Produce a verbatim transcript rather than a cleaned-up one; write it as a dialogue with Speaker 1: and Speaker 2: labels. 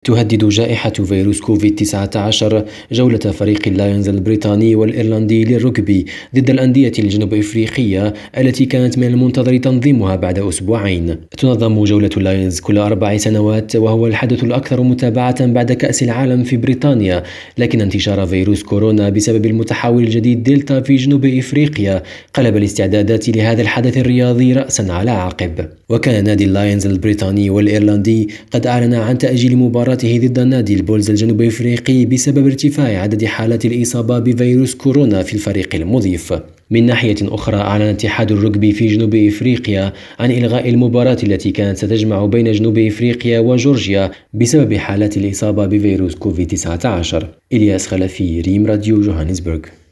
Speaker 1: تهدد جائحة فيروس كوفيد تسعة عشر جولة فريق اللايونز البريطاني والإيرلندي للركبي ضد الأندية الجنوب إفريقية التي كانت من المنتظر تنظيمها بعد أسبوعين. تنظم جولة اللايونز كل أربع سنوات، وهو الحدث الأكثر متابعة بعد كأس العالم في بريطانيا، لكن انتشار فيروس كورونا بسبب المتحول الجديد دلتا في جنوب إفريقيا قلب الاستعدادات لهذا الحدث الرياضي رأسا على عقب. وكان نادي اللايونز البريطاني والإيرلندي قد أعلن عن تأجيل مباراته ضد النادي البولز الجنوب إفريقي بسبب ارتفاع عدد حالات الإصابة بفيروس كورونا في الفريق المضيف. من ناحية أخرى، أعلن اتحاد الركبي في جنوب إفريقيا عن إلغاء المباراة التي كانت ستجمع بين جنوب إفريقيا وجورجيا بسبب حالات الإصابة بفيروس كوفيد تسعة عشر. إلياس خلفي، ريم راديو، جوهانسبرغ.